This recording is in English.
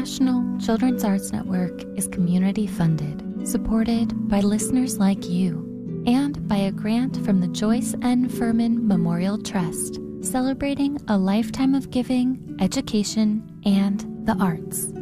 National Children's Arts Network is community funded, supported by listeners like you, and by a grant from the Joyce N. Furman Memorial Trust, celebrating a lifetime of giving, education, and the arts.